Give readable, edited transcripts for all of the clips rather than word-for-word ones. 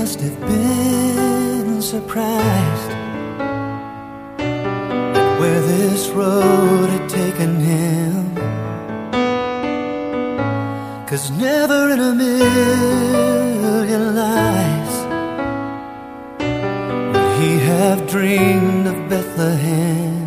must have been surprised at where this road had taken him. 'Cause never in a million lives would he have dreamed of Bethlehem.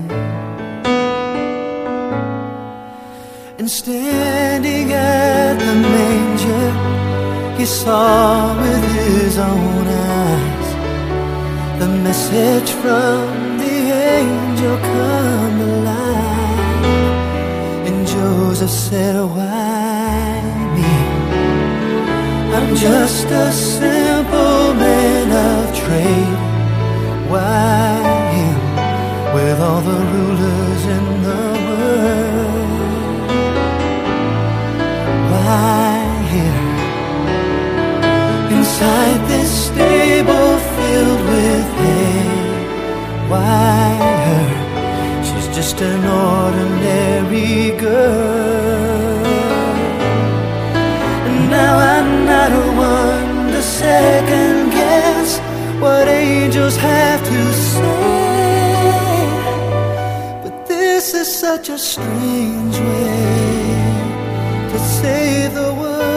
And standing at the manger, he saw with his own eyes the message from the angel come alive. And Joseph said, why me? I'm just a simple man of trade. Why him with all the rulers in the world? Why here inside this stable filled with hay? Why her? She's just an ordinary girl. And now I'm not one to second guess what angels have to say, but this is such a strange way to save the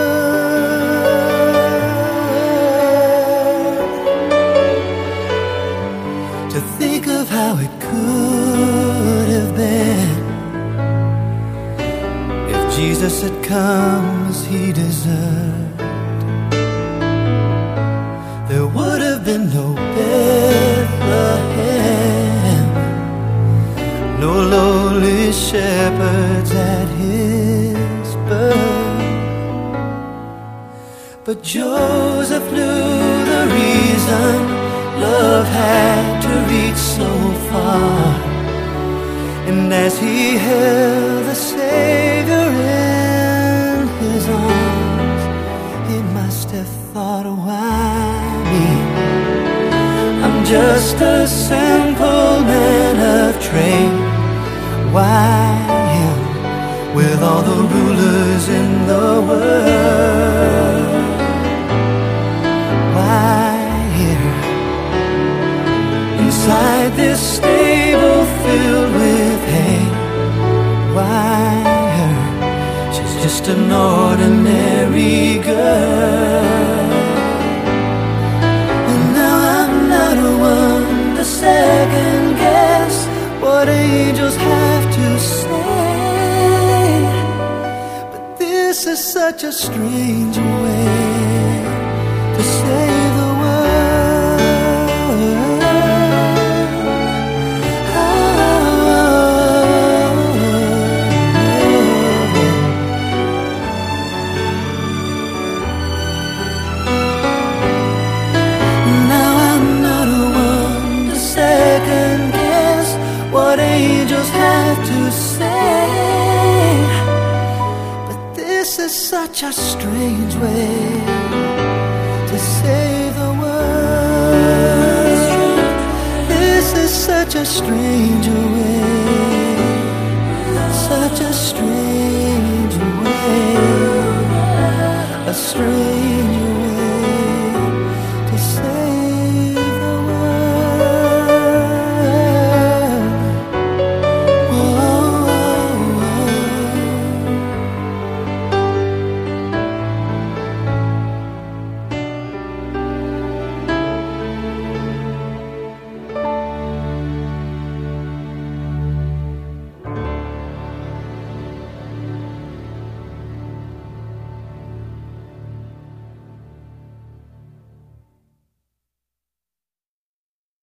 world. To think of how it could have been if Jesus had come as he deserved. There would have been no Bethlehem, no lowly shepherds at his birth. But Joseph knew the reason love had to reach so far. And as he held the Savior in his arms, he must have thought, why me? I'm just a simple man of trade. Why him with all the rulers in the world? Why here inside this stable filled with hay? Why her? She's just an ordinary girl. And now I'm not one to second guess what angels have to say, but this is such a strange way to save the world. Now I'm not one to second guess what angels have to say, but this is such a strange way to save the world. This is such a strange way, such a strange way, a strange